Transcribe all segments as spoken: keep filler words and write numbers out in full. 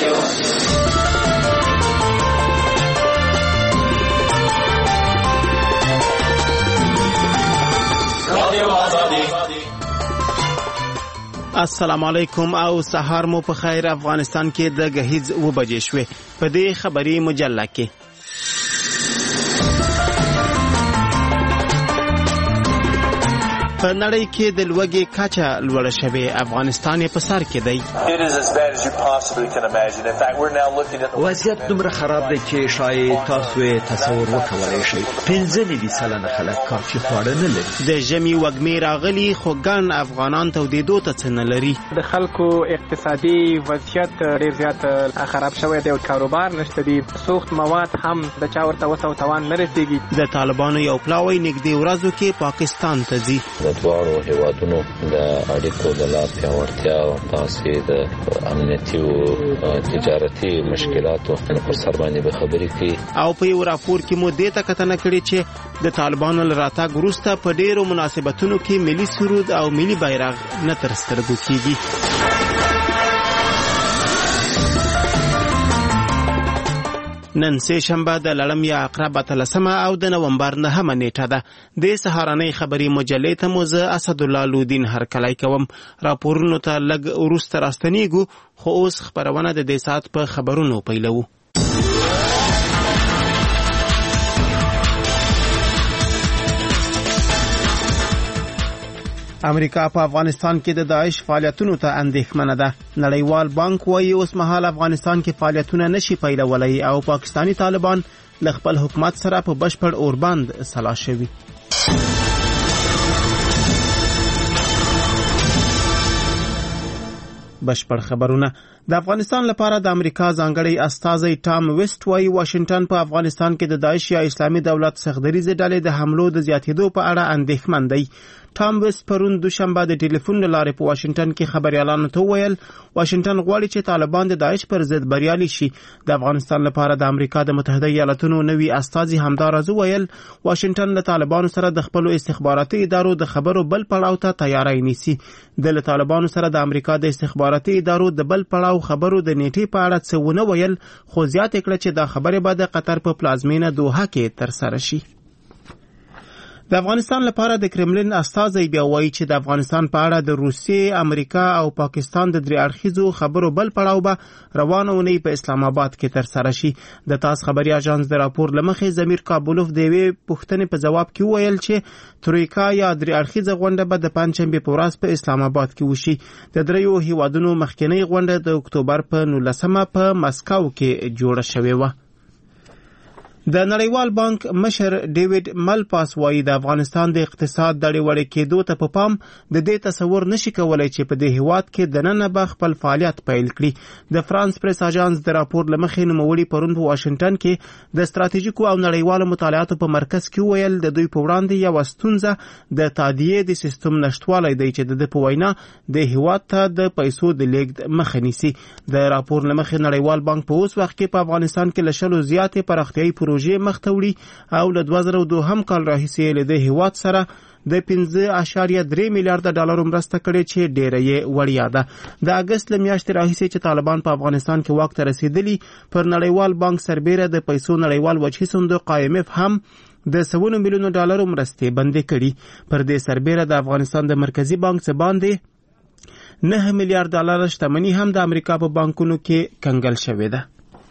السلام علیکم او سهار مو په خیر. افغانستان کې د غهیز و بجې شوې. په دې خبري مجله کې په نړۍ کې د لوږې کچه لوړه شوې. افغانستان یې په سر کې دی. وضعیت دومره خراب دی چې شاید تاسو تصور وکولای شئ. پنځه نوي سلنه خلک کافي خواړه نه لري. د ژمي وږمې راغلي خو ګڼ افغانان تودېدو ته څه نه لري. د خلکو اقتصادي وضعیت ډېر زیات خراب شوی دی او کاروبار نشته دی. سوخت مواد هم د چا ورته وس او توان نه رسېږي. د طالبانو یو پلاوی نږدې ورځو کې پاکستان ته ځي. دواړو هیوادونو د اړیکو د لا پیاوړتیا او تاسې د امنیتي او تجارتي مشکلاتو پر سر باندې به خبرې کوي. او په یو راپور کې مو دې ته کتنه کړې چې د طالبانو له راتګ وروسته په ډېرو مناسبتونو کې ملي سرود او ملي بیرغ نه تر سترګو کېږي. نن سه شنبه د لړم یا عقرب اتلسمه او د نومبر نهمه نیټه ده. د سهارنۍ خبري مجلې ته مو زه اسدالله لودین هرکلی کوم. راپورونو ته لږ وروسته راستنیږو خو اوس خبرونه د دې ساعت په خبرونو پیلوو. امریکا په افغانستان کې د داعش فعالیتونو ته اندېښمنه ده. نړیوال بانک وايي اوس مهال افغانستان کې فعالیتونه نشي پیلولای او پاکستانی طالبان له خپل حکومت سره په بشپړ اوربند سلا شوي. بشپړ خبرونه. د افغانستان لپاره د امریکا ځانګړی استازی ټام ویسټ وايي واشنگټن په افغانستان کې د داعش یا اسلامي دولت سختدریزې ډلې د حملو د زیاتېدو په اړه اندېښمن دی. ټام ویسټ پرون دوشنبه د ټلیفون له لارې په واشنگټن کې خبريالانو ته وویل واشنگټن غواړي چې طالبان د داعش پر ضد بریالي شي. د افغانستان لپاره د امریکا د متحده ایالاتونو نوي استازي همدارز وویل واشنگټن له طالبانو سره د خپل استخباراتي ادارو د خبرو بل پړاو ته تیاری نیسي. د طالبانو سره د امریکا د استخباراتي ادارو د بل پړاو خبرو د نیټې په اړه څه ونه ویل خو زیاته کړه چې دا خبره به د قطر په پلازمینه دوحه کې تر سره شي. د افغانستان لپاره د کرملین استازی بیا وایي چې د افغانستان په اړه د روسیې، امریکا او پاکستان د درې اړخیزو خبرو بل پړاو به روانه اونۍ په اسلام آباد کې تر سره شي. د تاس خبري اژانس د راپور لمخې ضمیر کابولوف د یوې پوښتنې په جواب کې وویل چې ترویکا یا درې اړخیزه غونډه به د پنځشنبې په ورځ په اسلام آباد کې وشي. د دریو هیوادونو مخکینی غونډه د اکتوبر په نولسمه په مسکو کې جوړه شوې وه. د نړیوال بانک مشر ډیوډ ملپاس وايي د افغانستان د اقتصاد د وړې کېدو ته په پام د دې تصور نشي کولای چې په دې هیواد کې د نن به خپل فعالیت پیل کړي. د فرانس پریس اژانس د راپور لمخې نوموړي پرون په واشنگټن کې د ستراتیژیکو او نړیوالو مطالعاتو په مرکز کې ویل د دوی په وړاندې یو ستونزه د تادیې د سیستم نشټوالی دی چې د په وینا د هیواد ته د پیسو د لیږد مخه نیسي. د راپور لمخې نړیوال بانک په اوس وخت کې په افغانستان کې له شلو زیاتې پراختیایي پروژې مختوړي او له دوه زره دوهم کال راهیسې له د هیواد سره د پنځه اعشاریه درې میلیارډ ډالر مرسته کړې چې ډېره یې وړیا ده. د اگست له میاشتې راهیسې چې طالبان په افغانستان کې واک ته رسېدلي پر نړیوال بانک سربیره د پیسو نړیوال وجهي صندوق آی ایم اف هم د سوونو میلیونو ډالرو مرستې بندې کړي. پر دې سربیره د افغانستان د مرکزی بانک څخه باندې نه میلیارډ ډالر شتمنۍ هم د امریکا په بانکونو کې کنګل شوې ده.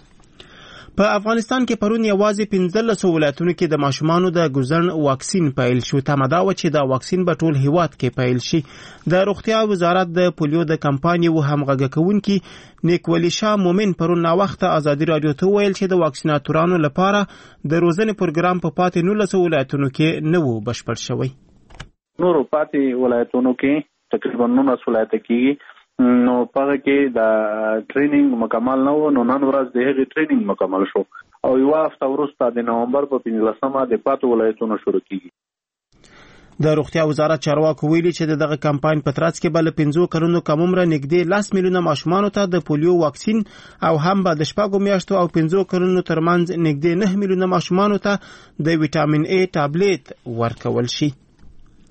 په افغانستان کې پرون یوازې پنځلس ولایتونو کې د ماشومانو د ګوزن واکسین پیل شو. تمه دا و چې دا واکسین به ټول هیواد کې پیل شي. د روغتیا وزارت د پولیو د کمپایني و همغږي کوونکي نیکولي شاه مومن پرون نا وخت ازادي رادیو ته ویل چې د واکسیناتورانو لپاره د روزنې پروګرام په پاتې نولس ولایتونو کې نه و بشپړ شوی. نورو پاتې ولایتونو کې تقریبا نولس ولایت کې نو پاره کې د ټریننګ مکمل نه و. نو نن ورځ د هغې ټریننګ مکمل شو او یو هفته وروسته د نومبر په پنځلسمه د پاتې ولایتونو شروع کیږي. د روغتیا وزارت چارواکو ویلي چې دغه کمپاین په ترڅ کې بل پنځو کلونو کم عمره نږدې لس میلیونه ماشومانو ته د پولیو واکسین او هم به د شپږو میاشتو او پنځو کلونو ترمنځ نږدې نه میلیونه ماشومانو ته د ویټامین ای ټابلیټ ورکول شي.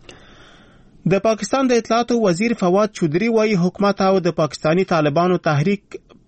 د پاکستان د اطلاعاتو وزیر فواد چودري وايي حکومت او د پاکستانی طالبانو تحریک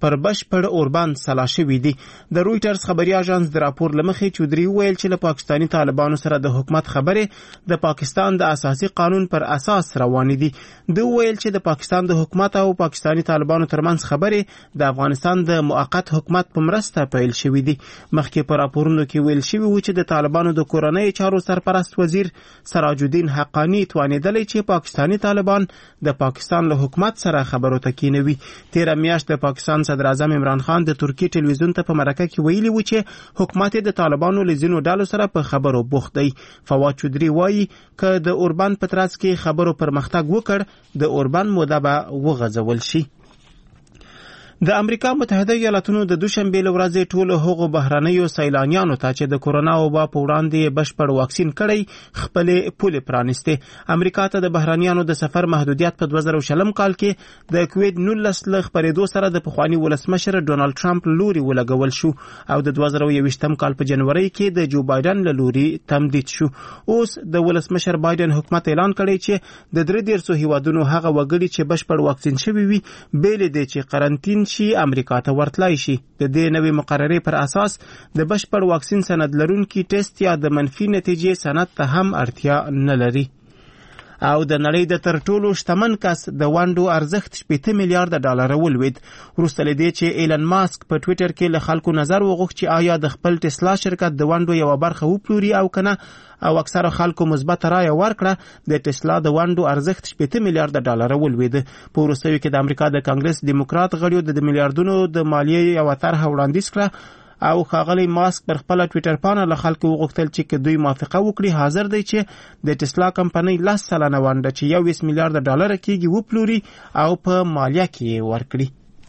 پر بشپړ اوربند سلا شوي دي. د رويټرز خبري اژانس د راپور لمخې چودري ویل چې له پاکستاني طالبانو سره د حکومت خبرې د پاکستان د اساسي قانون پر اساس روان دي. دوی ویل چې د پاکستان د حکومت او پاکستاني طالبانو ترمنځ خبرې د افغانستان د موقت حکومت په مرسته پیل شوې دي. مخکې په راپورونو کې ویل شوی و چې د طالبانو د کورنۍ چارو سرپرست وزیر سراج الدین حقانی توانیدلی چې پاکستاني طالبان د پاکستان له حکومت سره خبرو ته کینوي. تیره میاشت د پاکستان صدر اعظم عمران خان د ترکی ټلویزیون ته په مرکه کې ویلي و چې حکومت د طالبانو له ځینو ډلو سره په خبرو بوخت دی. فواد چودري وایي که د اوربند په ترڅ کې خبرو پرمختګ وکړ د اوربند موده به وغځول شي. د امریکا متحده ایالاتونو د دوشنبه ورځې ټولو هغو بهرنیو سیلانیانو ته چې د کورونا وبا په وړاندې بشپړ واکسین کړی خپل پولې پرانیستې. امریکا ته د بهرنیانو د سفر محدودیت په دوه زره شلم کال کې د کووید نولس له خپرېدو سره د پخواني ولسمشر ډونالد ټرمپ لوري ولګول شو او د دوه زره یوویشتم کال په جنوري کې د جو بایدن له لوري تمدید شو. اوس د ولسمشر بایدن حکومت اعلان کړی چې د درې دیرشو هیوادونو هغه وګړي چې بشپړ واکسین شوي وي بیل دي چې قرنطین شي امریکا ته ورتلای شي. د دې نوې مقررې پر اساس د بشپړ واکسین سند لرونکي ټیسټ یا د منفي نتیجې سند ته هم اړتیا نه لري. او د نړۍ د تر ټولو شتمن کس د وانډو ارزښت شپږ میلیارډ ډالر ولوید. وروسته له دې چې ایلن ماسک په ټویټر کې له خلکو نظر وغوښت چې آیا د خپل ټسلا شرکت د وانډو یو برخه وپلوري او کنه، او اکثره خلکو مثبت رایه ورکړه. د ټسلا د وانډو ارزښت شپږ میلیارډ ډالر ولوید. په وروستیو کې د امریکا د کانګرس دیموکرات غړیو د میلیارډونو د مالیې یو طرح وړاندیز کړه او ښاغلی ماسک پر خپل ټویټر پاڼه له خلکو وغوښتل چې که دوی موافقه وکړي حاضر دی چې د ټسلا کمپنۍ لس سلنه ونډه چې یوویشت میلیارډ ډالر کېږي وپلوري او په مالیه کې یې ورکړي.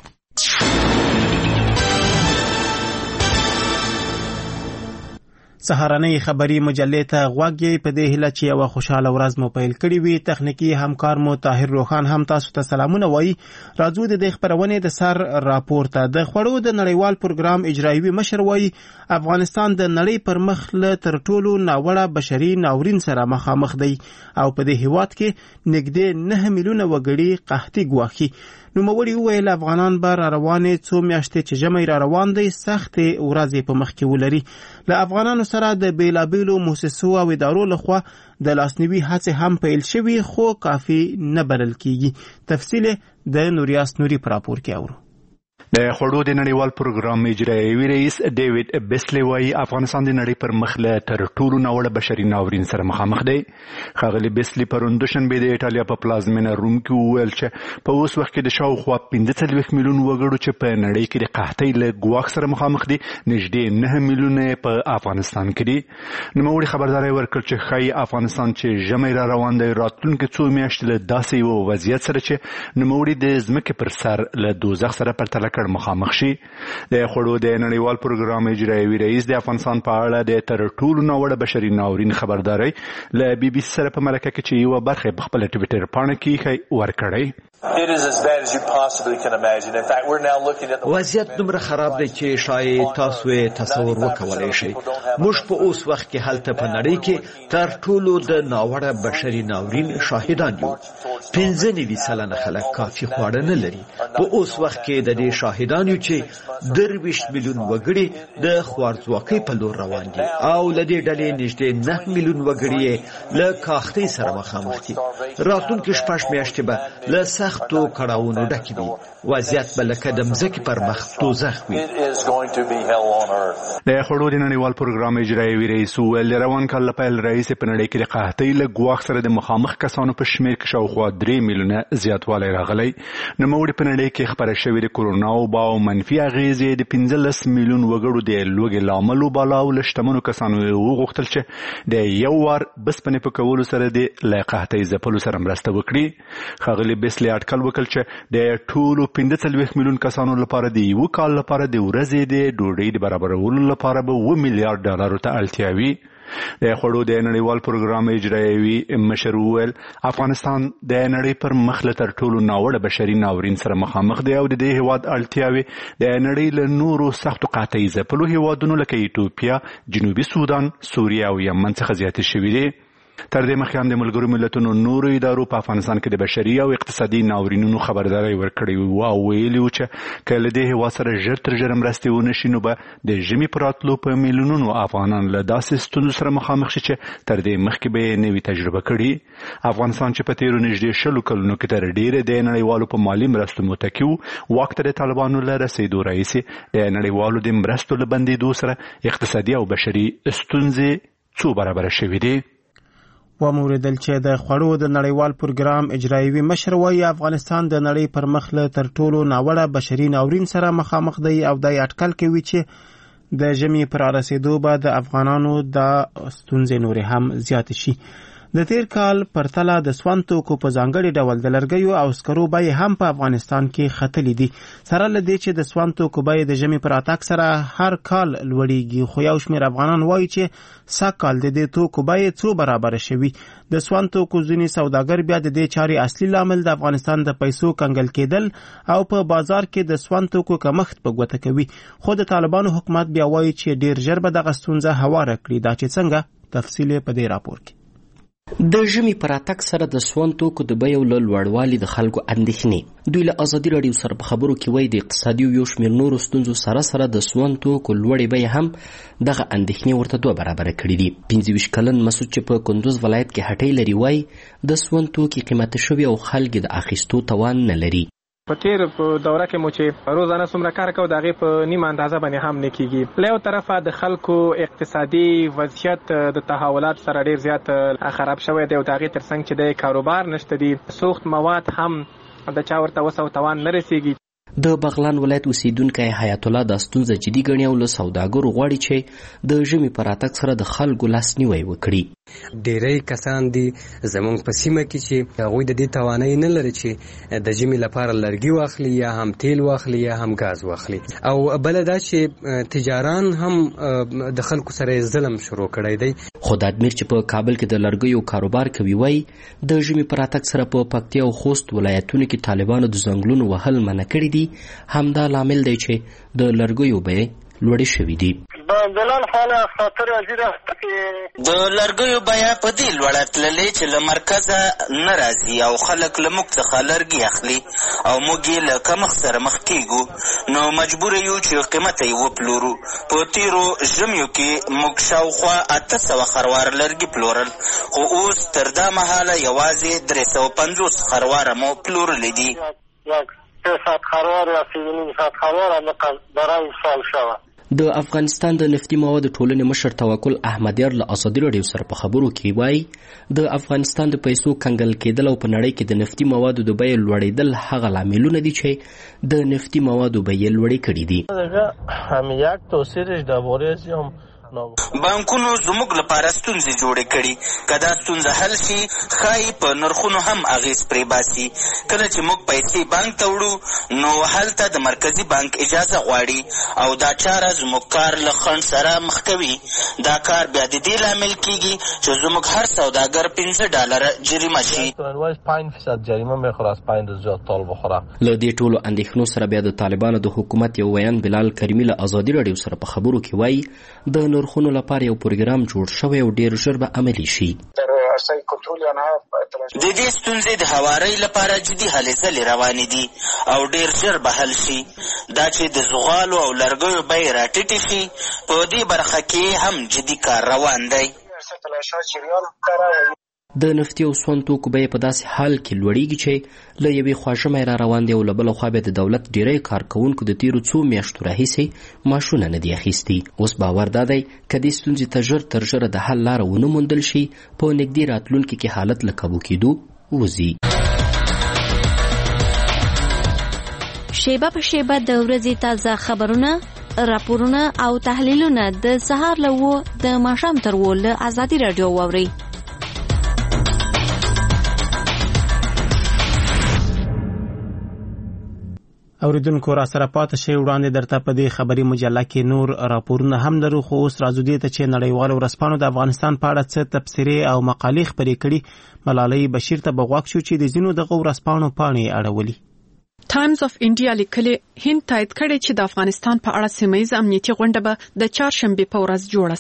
سهارنۍ خبری مجلې ته غوږ یې په دې هیله چې یوه خوشحاله ورځ مو پیل کړې وي. تخنیکي همکار مو طاهر روخان هم تاسو ته سلامونه وایي. راځو د دې خپرونې د سر راپور ته. د خوړو د نړیوال پروګرام اجرایوي مشر وایي افغانستان د نړۍ پر مخ له تر ټولو ناوړه بشري ناورین سره مخامخ دی او په دې هیواد کې نږدې نه میلیونه وګړي قحطي ګواښي. نوموړي وویل افغانان به را روانې څو میاشتې چې ژمی را روان دی سختې ورځې په مخ کې ولري. له افغانانو سره د بیلابیلو موسسو او ادارو لخوا د لاسنیوي هڅې هم پیل شوي خو کافي نه بلل کیږي. تفصیل د نوریاس نوري په راپور کې اورو. د خوړو د نړیوال پروګرام اجرایوي رئیس ډیوډ بیسلی وایي افغانستان د نړۍ پر مخ له تر ټولو ناوړه بشري ناورین سره مخامخ دی. ښاغلي بیسلی پرون دوشنبه د ایټالیا په پلازمینه روم کې وویل چې په اوس وخت کې د شاوخوا پنځه څلوېښت میلیون وګړو چې په نړۍ کې د قحطۍ له ګواښ سره مخامخ دي نږدې نه میلیونه په افغانستان کې دي. نوموړي خبرداری ورکړ چې ښایي افغانستان چې ژمی را روان دی راتلونکي څو میاشتې له داسې یو وضعیت سره چې نوموړي د ځمکې پر سر له دوزخ سره پرتله کړ مخامخ شي. د خوړو د نړیوال پروګرام اجرایوي رئیس د افغانستان په اړه د تر ټولو ناوړه بشري ناورین خبرداری له بي بي سي سره په مرکه کې چې یوه برخه په خپل ټویټر پاڼه کې ورکړی. وضعیت دومره خراب دی چې شاید تاسو یې تصور وکولای شئ. موږ په اوس وخت کې هلته په نړۍ کې تر ټولو د ناوړه بشري ناورین شاهدان یو. پنځه نوي سلنه خلک کافي خواړه نه لري. په اوس وخت کې د دې شاهدان یو چې درویشت میلیون وګړي د خوارځواکۍ په لور روان دي او له دې ډلې نږدې نه میلیون وګړي له کاختۍ سره مخامخ دي. راتلونکي شپږ میاشتې به له سختو کړاوونو ډکې وي. وضعیت به لکه د مځکې پر مخ دوزخ وي. د خوړو د نړیوال پروګرام اجرایوي رئیس وویل د روان کال له پیل راهیسې په نړۍ کې د قحطۍ له ګواښ سره د مخامخ کسانو په شمېر کې شاوخوا درې میلیونه زیاتوالی راغلی. نوموړي په نړۍ کې خپره شوې د کورونا وبا او منفي اغېزې د پنځلس میلیون وګړو د لوږې له امله وباله او له شتمنو کسانو وغوښتل چې د یو وار بسپنې په کولو سره د له قحطۍ ځپلو سره مرسته وکړي. ښاغلي بیسلی اټکل وکړ چې د ټولو پنځه څلوېښت میلیون کسانو لپاره د یو کال لپاره د ورځې د ډوډۍ د برابرولو لپاره به اوه میلیارډ ډالرو ته اړتیا وي. د خوړو د نړیوال پروګرام اجرایوي مشر وویل افغانستان د نړۍ پر مخ له تر ټولو ناوړه بشري ناورین سره مخامخ دی او د دې هیواد اړتیاوې د نړۍ له نورو سختو قحطۍ ځپلو هیوادونو لکه ایتوپیا، جنوبي سودان، سوریه او یمن څخه زیاتې شوي دي. تر دې مخکې هم د ملګرو ملتونو نورو ادارو په افغانستان کې د بشري او اقتصادي ناورینونو خبرداری ورکړې وه او ویلي وو چې که له دې هېواد سره ژر تر ژره مرستې ونه شي نو به د ژمي په راتلو په میلیونونو افغانان له داسې ستونزو سره مخامخ شي چې تر دې مخکې به یې نوي تجربه کړي. افغانستان چې په تېرو نږدې شلو کلونو کې تر ډېره د نړیوالو په مالي مرستو متکي و، واک ته د طالبانو له رسېدو راهیسې د نړیوالو د مرستو له بندېدو سره اقتصادي او بشري ستونزې څو برابره شوې دي. وموریدل چې د خوړو د نړیوال پروګرام اجرایوي مشر وایي افغانستان د نړۍ پر مخ له تر ټولو ناوړه بشري ناورین سره مخامخ دی او دا اټکل کوي چې د ژمي پر رسېدو به د افغانانو د ستونزې نورې هم زیات شي. د تیر کال پرتله د سون توکو په ځانګړي ډول د لرګیو او سکرو بیې هم په افغانستان کې ختلې دي. سره له دې چې د سون توکو بیې د ژمي پر راتګ سره هر کال لوړېږي، خو یو شمېر افغانان وایي چې سږ کال د دې توکو بیې څو برابره شوي. د سون توکو ځینې سوداګر بیا د دې چارې اصلي لامل د افغانستان د پیسو کنګل کېدل او په بازار کې د سون توکو کمښت په ګوته کوي. خو د طالبانو حکومت بیا وایي چې ډیر ژر به دغه ستونزه هواره کړي. دا چې څنګه تفصیل په دې راپور کې. د ژمي پر راتګ سره د سون توکو د بیو له لوړوالي د خلکو اندېښنې. دوی له ازادي راډیو سره په خبرو کې وایي د اقتصادي یو شمېر نورو ستونزو سره سره د سون توکو لوړې بیې هم دغه اندېښنې ورته دوه برابره کړي دي. پنځه ویشت کلن مسعود چې په کندوز ولایت کې هټۍ لري وایي د سون توکي قیمته شوي او خلک د اخیستو توان نه لري. په تیر په دوره کې مو چې روزانه څومره کار کوو د هغې په نیمه اندازه باندې هم نه کېږي. له یو طرفه د خلکو اقتصادي وضعیت د تحولات سره ډېر زیات خراب شوی دی او د هغې تر څنګ چې د کاروبار نشته دي، سوخت مواد هم د چا ورته وس او توان نه رسېږي. د بغلان ولایت اوسیدونکی حیات الله دا ستونزه جدي ګڼي او له سوداګرو غواړي چې د ژمي په راتګ سره د خلکو لاسنیوی وکړي. ډیری کسان دي زمونږ په سیمه کې چې هغوی د دې توانایي نه لري چې د ژمي لپاره لرګي واخلي یا هم تیل واخلي یا هم ګاز واخلي. او بله دا چې تجاران هم د خلکو سره ظلم شروع کړی دی. خو د ادمیر چې په کابل کې د لرګیو کاروبار کوي وایي د ژمي په راتګ سره په پکتیا او خوست ولایتونو کې طالبانو د ځنګلونو وهل منع کړي دي. همدا لامل دی چې د لرګیو بیې لوړې شوي دي. د لرګیو بیه په دې لوړه تللې چې له مرکزه نه راځي او خلک له موږ څخه لرګي اخلي او موږ یې له کمښت سره مخ کېږو، نو مجبور یو چې قیمته یې وپلورو. په تېرو ژمیو کې موږ شاوخوا اته سوه خرواره لرګي پلورل، خو اوس تر دا مهاله یوازې درې سوه پنځوس خرواره مو پلورلې دي. د افغانستان د نفتي موادو ټولنې مشر توکل احمدیار له ازادي راډیو سره په خبرو کې وایي د افغانستان د پیسو کنګل کېدل او په نړۍ کې د نفتي موادو د بیې لوړېدل هغه لاملونه دي چې د نفتي موادو بیې لوړې کړي دي. هم یک توصیرش درباره زیام بانکونو زموږ لپاره ستونزې جوړې کړي. که دا ستونزه حل شي ښایي په نرخونو هم اغېز پرې باسي. کله چې موږ پیسې بانک ته وړو نو هلته د مرکزي بانک اجازه غواړي او دا چاره زموږ کار له خنډ سره مخ کوي. دا کار بیا د دې لامل کېږي چې زموږ هر سوداګر پنځه ډالره جریمه شي. پنج فیصد جریمه میخوره از پنج روز زیاد تال بخوره. له دې ټولو اندېښنو سره بیا د طالبانو د حکومت یو ویان بلال کریمي له ازادي راډیو سره په خبرو کې وایي د نرخونو لپاره یو پروګرام جوړ شوی او ډیر ژر به عملي شي. د دې ستونزې د هوارۍ لپاره جدي هلې ځلې روانې دي او ډیر ژر به حل شي. دا چې د زغالو او لرګیو بیې راټیټې شي، په دې برخه کې هم جدي کار روان دی. د نفتي او سون توکو بیې په داسې حال کې لوړېږي چې له یوې خوا ژمی را روان دی او له بله خوا بیا د دولت ډیری کارکوونکو د تېرو څو میاشتو راهیسې معاشونه نه دي اخیستي. اوس باور دا دی که دې ستونزې ته ژر تر ژره د حل لاره ونه موندل شي، په نږدې راتلونکي کې حالت له کابو کېدو وځي. شیبه په شیبه د ورځې تازه خبرونه، راپورونه او تحلیلونه د سهار له اوه د ماښام تر اوه له ازادي راډیو واورئ. اوریدونکو را سره پاتې شئ. وړاندې درته په دې خبري مجله کې نور راپورونه هم لرو، خو اوس راځو دې ته چې نړیوالو ورځپاڼو د افغانستان په اړه څه تبصرې او مقالې خپرې کړي. ملالۍ بشیر ته به غوږ شو چې د ځینو دغه ورځپاڼو پاڼې اړولي. ټایمز اف انډیا لیکلي هند تایید کړی چې د افغانستان په اړه سیمه ییزه امنیتي غونډه به د چهارشنبې په ورځ جوړه شي.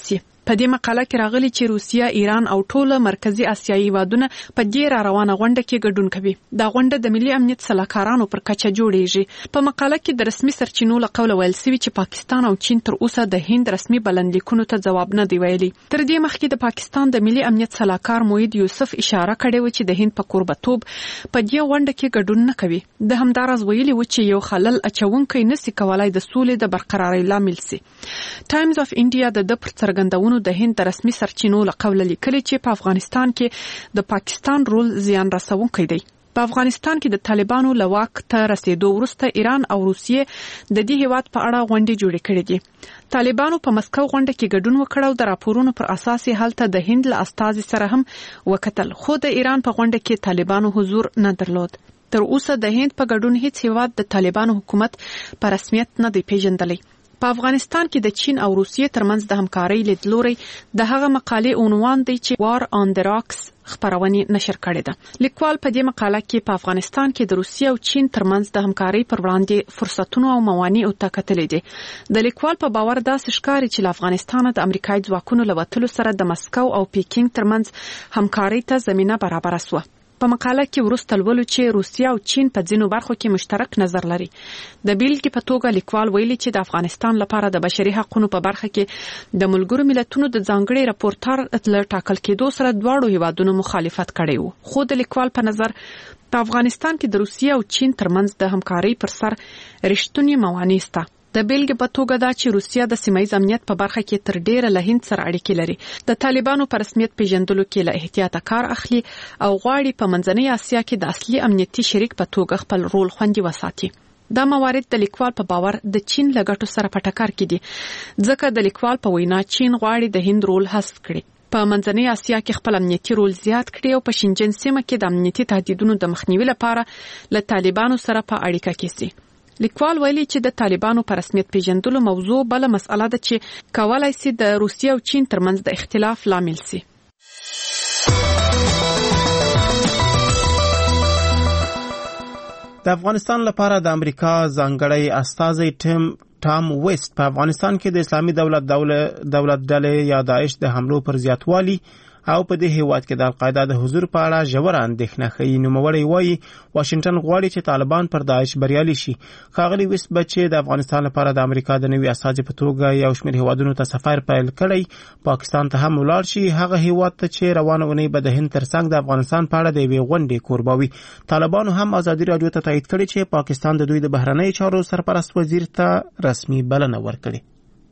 په دې مقاله کې راغلي چې روسیه، ایران او ټول مرکزی اسیایي هیوادونه په دې را روانه غونډه کې ګډون کوي. دا غونډه د ملي امنیت سلاکارانو پر کچه جوړیږي. په مقاله کې د رسمي سرچینو له قوله ویل شوی چې پاکستان او چین تر اوسه د هند رسمي بلندلیکونو ته جواب نه دی ویلي. تر دې مخکې د پاکستان د ملي امنیت سلاکار موحد یوسف اشاره کړې و چې د هند په کوربتوب په دې غونډه کې ګډون نه کوي. د همدارز ویلي و چې یو خلل اچونکی نسی کولای د سولې د برقرارۍ لامل سي. ټایمز اف انډیا د د پر څرګندونو د هند رسمي سرچینو له قوله لیکلي چې په افغانستان کې د پاکستان رول زیان رسونکی دی. په افغانستان کې د طالبانو له واک ته رسیدو وروسته ایران او روسیې د دې هیواد په اړه غونډې جوړې کړې دي. طالبانو په مسکو غونډه کې ګډون وکړ او د راپورونو پر اساس هلته د هند له استازي سره هم وکتل، خو د ایران په غونډه کې طالبانو حضور نه درلود. تر اوسه د هند په ګډون هیڅ هیواد د طالبانو حکومت په رسمیت نه دی پیژندلی. په افغانستان کې د چین او روسیې ترمنځ د همکارۍ لیدلوري د هغه مقالې عنوان دی چې وار آن د راکس خبرونې نشر کړې ده. لیکوال په دې مقاله کې په افغانستان کې د روسیې او چین ترمنځ د همکارۍ پر وړاندې فرصتونو او موانعو ته کتلې دي. د لیکوال په باور داسې ښکاري چې له افغانستانه د امریکایي ځواکونو له وتلو سره د مسکو او پیکینګ ترمنځ همکارۍ ته زمینه برابره شوه. په مقاله کې وروسته لولو چې روسیه او چین په ځینو برخو کې مشترک نظر لري. د بیلګې په توګه لیکوال ویلي چې د افغانستان لپاره د بشري حقوقو په برخه کې د ملګرو ملتونو د ځانګړي راپورټر له ټاکل کېدو سره دواړو هیوادونو مخالفت کړی و. خو د لیکوال په نظر په افغانستان کې د روسیه او چین ترمنځ د همکارۍ پر سر رښتونی موانع شته. د بیلګې په توګه دا چې روسیه د سیمه ییز امنیت په برخه کې تر ډیره له هند سره اړیکې لري، د طالبانو په رسمیت پیژندلو کې له احتیاطه کار اخلي او غواړي په منځنۍ اسیا کې د اصلي امنیتي شریک په توګه خپل رول خوندي وساتي. دا موارد د لیکوال په باور د چین له ګټو سره په ټکر کې دي، ځکه د لیکوال په وینا چین غواړي د هند رول حذف کړي، په منځنۍ اسیا کې خپل امنیتي رول زیات کړي او په شینجن سیمه کې د امنیتي تهدیدونو د مخنیوي لپاره له طالبانو سره په اړیکه کې سي. لیکوال ویلي چې د طالبانو په رسمیت پیژندلو موضوع بل مسأله ده چې کولای شي د روسیې او چین ترمنځ د اختلاف لامل سي. د افغانستان لپاره د امریکا ځانګړی استازی ټیم ټام ویسټ په افغانستان کې د اسلامي دولت دولت ډلې یا داعش د حملو پر زیاتوالي او په دې هیواد کې د القاعده د حضور په اړه ژوره اندېښنه ښیي. نوموړی وایي واشنگټن غواړي چې طالبان پر داعش بریالي شي. ښاغلي ویسټ بچي د افغانستان لپاره د امریکا د نوي استازي په توګه یو شمېر هیوادونو ته سفر پیل کړی، پاکستان ته هم ولاړ شي، هغه هیواد ته چې روانه اونۍ به د هند ترڅنګ د افغانستان په اړه د یوې غونډې کوربه وي. طالبانو هم ازادي راډیو ته تایید کړی چې پاکستان د دوی د بهرنیو چارو سرپرست وزیر ته رسمي بلنه ورکړي.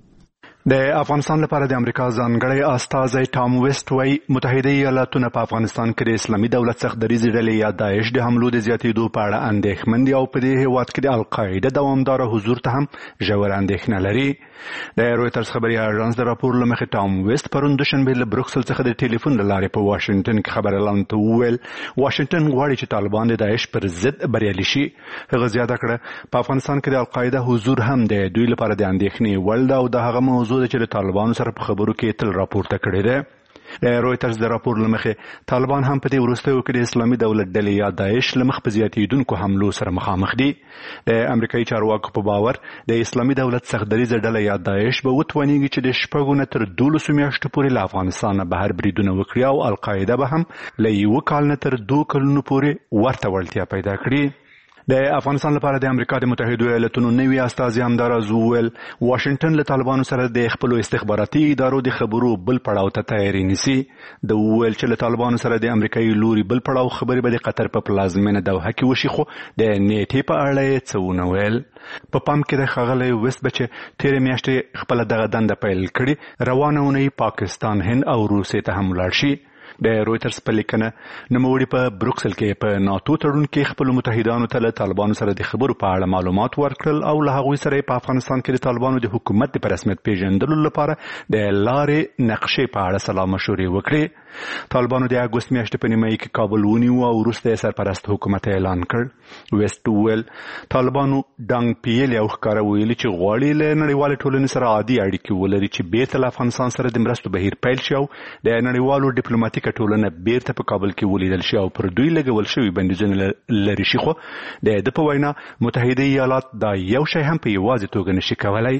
د افغانستان لپاره د امریکا ځانګړی استازی ټام ویسټ وايي متحده ایالاتونه په افغانستان کې د اسلامي دولت څخه دریځ ډلې یا داعش د حملو د زیاتېدو په اړه اندېښمن دي او په دې هیواد کې د القاعده دوامداره حضور ته هم ژوره اندېښنه لري. د رویټرز خبري اژانس د راپور له مخې ټام ویسټ پرون دوشنبه له بروکسل څخه د ټلیفون له لارې په واشنگټن کې خبر اعلان ته وویل واشنگټن غواړي چې طالبان د داعش پر ضد بریالي شي. هغه زیاته کړه په افغانستان کې د القاعده حضور هم د دوی لپاره د اندېښنې وړ ده او د هغه موضوع چې د طالبانو سره په خبرو کې تل راپورته کړی دی. د رویټرز د راپور له مخې طالبان هم په دې وروستیو کې د اسلامي دولت ډلې یا داعش له مخ په زیاتېدونکو حملو سره مخامخ دي. د امریکایي چارواکو په باور د اسلامي دولت څخه دریځه ډله یا داعش به وتوانیږي چې د شپږو نه تر دولسو میاشتو پورې له افغانستانه بهر بریدونه وکړي او القاعده به هم له یوه کال نه تر دوه کلونو پورې ورته وړتیا پیدا کړي. د افغانستان لپاره د امریکا د متحده ایالاتونو نوي استازي همداراز وویل واشنگټن له طالبانو سره د خپلو استخباراتي ادارو د خبرو بل پړاو ته تیاری نیسي. د وویل چې له طالبانو سره د امریکایي لوري بل پړاو خبرې به د قطر په پلازمینه دوحه کې وشي، خو د نیټې په اړه یې څه ونه ویل. په پام کې د ښاغلي ویسټ بچ تیرې میاشتې خپله دغه دنده پیل کړي، روانه اونۍ پاکستان، هند او روسیې ته هم ولاړ شي. د رویټرز په لیکنه نوموړي په بروکسل کې په ناتو تړون کې خپل متحدانو ته له طالبانو سره د خبرو په اړه معلومات ورکړل او له هغوی سره په افغانستان کې د طالبانو د حکومت د رسمیت پیژندلو لپاره د لارې نقشې په اړه سلا مشورې وکړي. طالبانو د اګوست میاشتې په نیمایي کې کابل ونیو او وروسته یې سرپرست حکومت اعلان کړ. ویسټ وویل طالبانو ډنګ پیلې او ښکاره ویلي چې غواړي له نړیوالې ټولنې سره عادي اړیکې ولري چې بیرته له افغانستان سره د مرستو بهیر پیل شي او د نړیوالو ډیپلوماټیکه ټولنه بیرته په کابل کې ولیدل شي او پر دوی لګول شوي بندیزونه لرې شي. خو د ده په وینا متحده ایالات دا یو شی هم په یوازې توګه نشي کولای.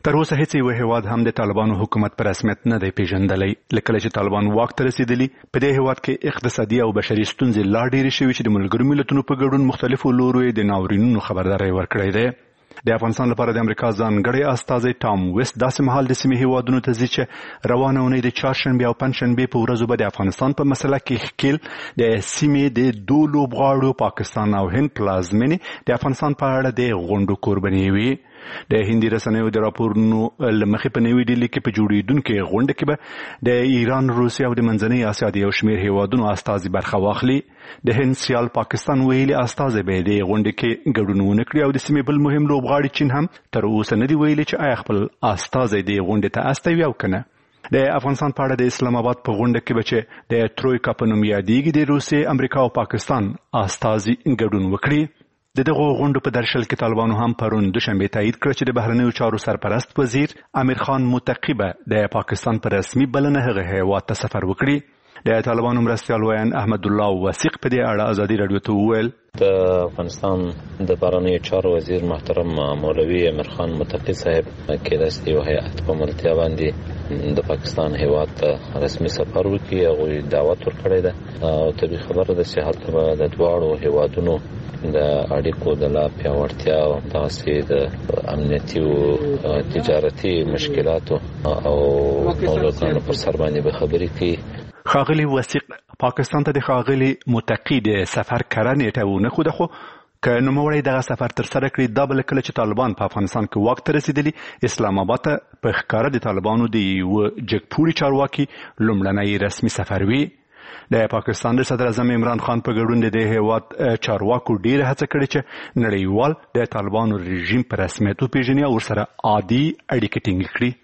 تر اوسه هیڅ یو هیواد هم د طالبانو حکومت په رسمیت نه دی پیژندلی. لکه چې طالبان واک ته رسیدلی په دې هیواد کې اقتصادي او بشري ستونزې لا ډېرې شوي چې د ملګرو ملتونو په ګډون مختلفو لورو یې د ناورینونو خبرداری ورکړی دی. د افغانستان لپاره د امریکا ځانګړی استازی ټام ویست داسې مهال د سیمې هیوادونو ته ځي چې روانه اونۍ د چهارشنبې او پنجشنبې په ورځو به د افغانستان په مسله کې ښکیل د سیمې د دوو لوبغاړو پاکستان او هند پلازمینې د افغانستان په اړه د غونډو کوربنې وي. د هندي رسنیو د راپورونو له مخې په نوي ډیلي کې په جوړېدونکې غونډه کې به د ایران، روسیې او د منځنۍ اسیا د یو شمېر هیوادونو استازي برخه واخلي. د هند سیال پاکستان ویلي استازی به د غونډې کې ګډون ونه کړي او د سیمې بل مهم لوبغاړي چین هم تر اوسه نه دي ویلي چې آیا خپل استازی د غونډې ته استوي او که نه. د افغانستان په اړه د اسلام آباد په غونډه کې به چې د ترویکا په نوم یادېږي د روسیې، امریکا او پاکستان استازي ګډون وکړي. د دغو غونډو په درشل کې طالبانو هم پرون دوشنبه تایید کړ چې د بهرنیو چارو سرپرست وزیر امیر خان متقی به د پاکستان په رسمي بلنه هغه هیواد ته سفر وکړي. د طالبانو مرستیال ویان احمد الله وثیق په دې اړه ازادي رادیو ته وویل د افغانستان د بهرنیو چارو وزیر محترم مولوي امیر خان متقی صاحب کېدای شي یو هیئت په ملتیا باندې د پاکستان هیواد ته رسمي سفر وکړي. هغوی دعوت ورکړی ده او طبیعي خبره ده چې هلته به د دواړو هیوادونو د اړیکو د لا پیاوړتیا او داسې د امنیتي او تجارتي مشکلاتو او موضوعاتو پر سر باندې به خبرې کوي. ښاغلي وثیق پاکستان ته د ښاغلي متقي د سفر کره نیټه ونه ښوده، خو که نوموړی دغه سفر ترسره کړي دا به کله چې طالبان په افغانستان کې واک ته رسېدلي اسلام آباد ته په ښکاره د طالبانو د یوه جګپوړي چارواکي لومړنی رسمي سفر وي. د پاکستان د صدر اعظم عمران خان په ګډون د دې هیواد چارواکو ډېره هڅه کړې چې نړیوال د طالبانو رژیم په رسمیت وپېژني او ورسره عادي اړیکې ټینګې کړي.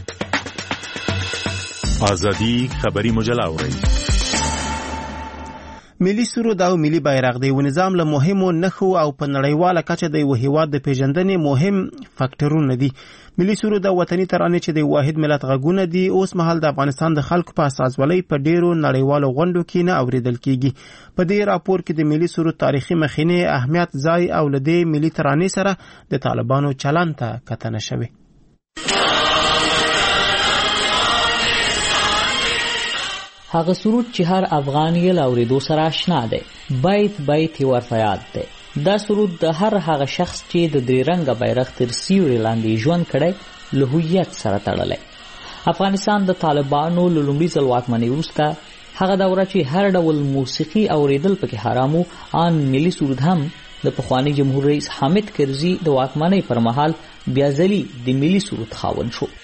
آزادی خبری مجله اورئ. ملي سرود او ملي بیرغ د یو نظام له مهمو نښو او په نړیواله کچه د یو هیواد د پیژندنې مهم فاکټورونه دي. ملي سرود او وطني ترانې چې د واحد ملت غږونه دي اوس مهال د افغانستان د خلکو په اساسولۍ په ډیرو نړیوالو غونډو کې نه اوریدل کیږي. په دې راپور کې د ملي سرود تاریخي مخینې، اهمیت، ځای او له دې ملي ترانې سره د طالبانو چلند ته کتنه شوې. هغه سرود چې هر افغان یې له اورېدو سره آشنا دی، بیت بیت یې ورته یاد دی. دا سرود د هر هغه شخص چې د درې رنګه بیرغ تر سیوري لاندې ژوند کړی له هویت سره تړلی. افغانستان د طالبانو له لومړي ځل واکمنۍ وروسته هغه دوره چې هر ډول موسیقي اورېدل پکې حرام و، آن ملي سرود هم د پخواني جمهور رئیس حامد کرزي د واکمنۍ پر مهال بیا ځلي د ملي سرود خاوند شو.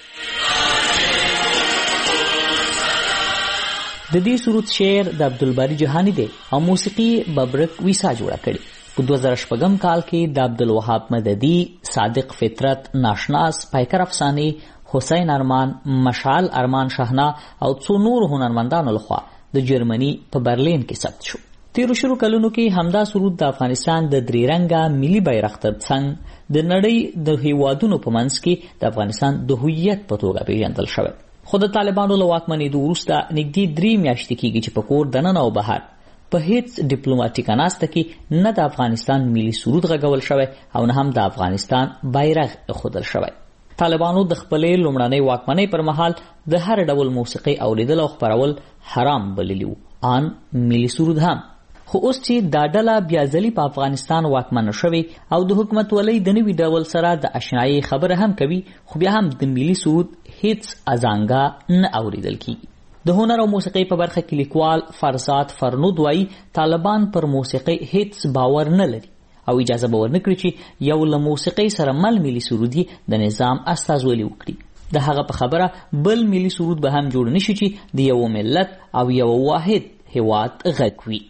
د دې سرود شعر د عبدالباری جهانی دی او موسیقي ببرک ویسا جوړه کړي. په دوه زره شپږم کال کې د عبدالوهاب مددي، صادق فطرت، ناشناس، پایکر افساني، حسین ارمان، مشعل ارمان شهنا او څو نور هنرمندانو لخوا د جرمني په برلین کې ثبت شو. تیرو شروع کلونو کې همدا سرود د افغانستان د درې رنګه ملي بیرغ تر څنګ د نړۍ د هیوادونو په منځ کې د افغانستان د هویت په توګه پیژندل شوی. خو د طالبانو له واکمنېدو وروسته نږدې درې میاشتې کېږي چې په کور دننه او بهر په هیڅ ډیپلوماټیکه ناسته کې نه د افغانستان ملي سرود غږول شوی او نه هم د افغانستان بیرغ ایښودل شوی. طالبانو د خپلې لومړنۍ واکمنۍ پر مهال د هر ډول موسیقۍ اوریدل او خپرول حرام بللی وو، آن ملي سرود هم. خو اوس چې دا ډله بیا ځلي په افغانستان واکمنه شوې او د حکومت ولۍ د نوي ډول سره د اشنایۍ خبره هم کوي، خو بیا هم د ملي سرود هیڅ ازانګه نه اوریدل کیږي. د هنر او موسیقۍ په برخه کې لیکوال فرزاد فرنود وایي طالبان پر موسیقۍ هیڅ باور نه لري او اجازه به ورنه کړي چې یو له موسیقۍ سره مل ملي سرودي د نظام استازولي وکړي. د هغه په خبره بل ملي سرود به هم جوړ نشي چې د یو ملت او یو واحد هیواد غږ وي.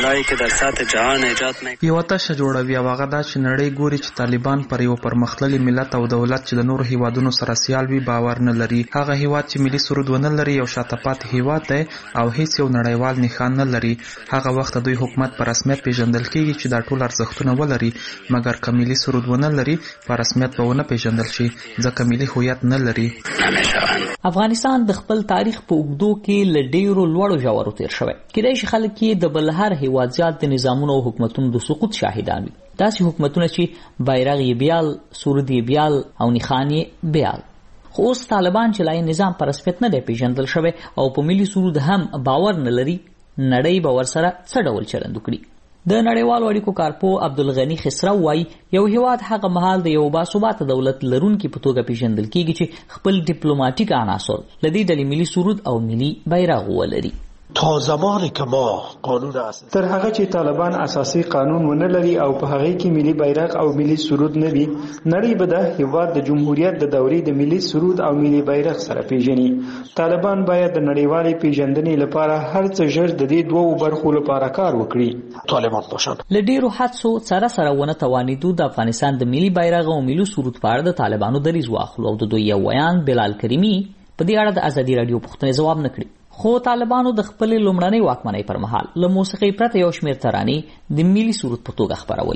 یو تشه جوړوي او هغه دا چې نړۍ ګوري چې طالبان پر یو پرمختللي ملت او دولت چې د نورو هیوادونو سره سیال وي باور نه لري. هغه هیواد چې ملي سرود ونه لري یو شاته پاتې هیواد دی او هیڅ یو نړیوال نښان نه لري. هغه وخت دوی حکومت په رسمیت پیژندل کیږي چې دا ټول ارزښتونه ولري، مګر که ملي سرود ونه لري په رسمیت به ونه پیژندل شي ځکه ملي هویت نه لري. افغانستان د خپل تاریخ په اوږدو کې له ډیرو لوړو ژورو تیر شوی. کېدای شي خلک یې د بل هر هیواد زیات د نظامونو او حکومتونو د سقوط شاهدان وي. داسې حکومتونه چې بیرغ یې بیال، سرود یې بیال او نښان یې بیال. خو اوس طالبان چې لای نظام پر رسمیت نه دی پیژندل شوی او په ملي سرود هم باور نه لري، نړۍ به ورسره څه ډول چلند وکړي. د نړیوالو اړیکو کارپو عبدالغني خسرو وایي یو هیواد هغه مهال د یو باثباته دولت لرونکي په توګه پیژندل کیږي چې خپل ډیپلوماټیک عناصر له دې ډلې ملي سرود او ملي بیرغ ولري. تا زمانی که ما قانون اساسی تر هغه چې طالبان اساسي قانون ونه لري او په هغه کې ملي بیرغ او ملي سرود نه وي، نړۍ به د هیواد د جمهوریت د دورې د ملي سرود او ملي بیرغ سره پیژني. طالبان باید د نړیوالې پیژندنې لپاره هر څه ژر د دې دوو برخو لپاره کار وکړي. طالبان باشند. له ډیرو حدسو سره سره ونه توانیدو د افغانستان د ملي بیرغ او ملي سرود په اړه د طالبانو دریځ واخلو او د دوی یو ویان بلال کریمي په دې اړه د ازادي رادیو پوښتنې ځواب نه کړي. خو طالبانو د خپل لومړنۍ واکمنۍ پر مهال له موسیقۍ پرته یو شمېر ترانې د ملي سرود په توګه خپرولې.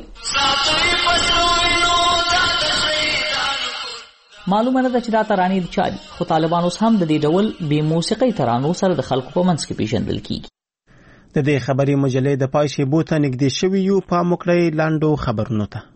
معلومه نه ده چې دا ترانې د چا دي، خو طالبان اوس هم د دې ډول بې موسیقۍ ترانو سره د خلکو په منځ کې پیژندل کیږي. د دې خبري مجلې د پای شیبو ته نږدې شوي یو پام وکړئ لاندو خبرونو ته.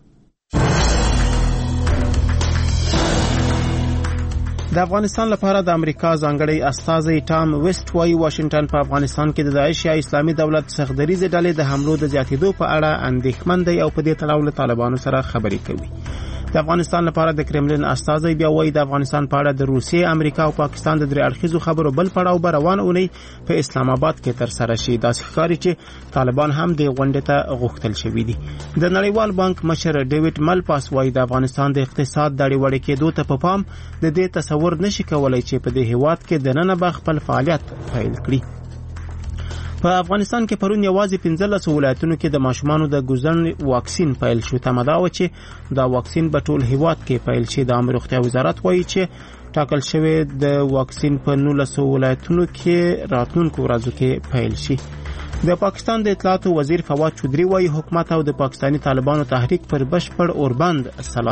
د افغانستان لپاره د امریکا ځانګړی استازی ټام ویسټ وايي واشنگټن په افغانستان کې د داعش یا اسلامي دولت سختدریزې ډلې د حملو د زیاتېدو په اړه اندېښمن دی او په دې تړاو له طالبانو سره خبرې کوي. د افغانستان لپاره د کرملین استازی بیا وايي د افغانستان په اړه د روسیې، امریکا او پاکستان د درې اړخیزو خبرو بل پړاو به روان اونۍ په اسلام آباد کې ترسره شي. داسې ښکاري چې طالبان هم د غونډې ته غوښتل شوي دي. د نړیوال بانک مشر ډیوډ ملپاس وايي د افغانستان د اقتصاد د اړې وړې کېدو ته په پام د دې تصور نشي کولای چې په دې هیواد کې د نن به خپل فعالیت پیل کړي. په افغانستان کې پرون یوازې پنځلس ولایتونو کې د ماشومانو د ګوزن واکسین پیل شو. تمه دا و چې دا واکسین په ټول هیواد کې پیل شي. د عامه روغتیا وزارت وایي چې ټاکل شوی د واکسین په نولس ولایتونو کې راتلونکو ورځو کې پیل شي. د پاکستان د اطلاعاتو وزیر فواد چودري وایي حکومت او د پاکستاني طالبانو تحریک پر بشپړ اوربند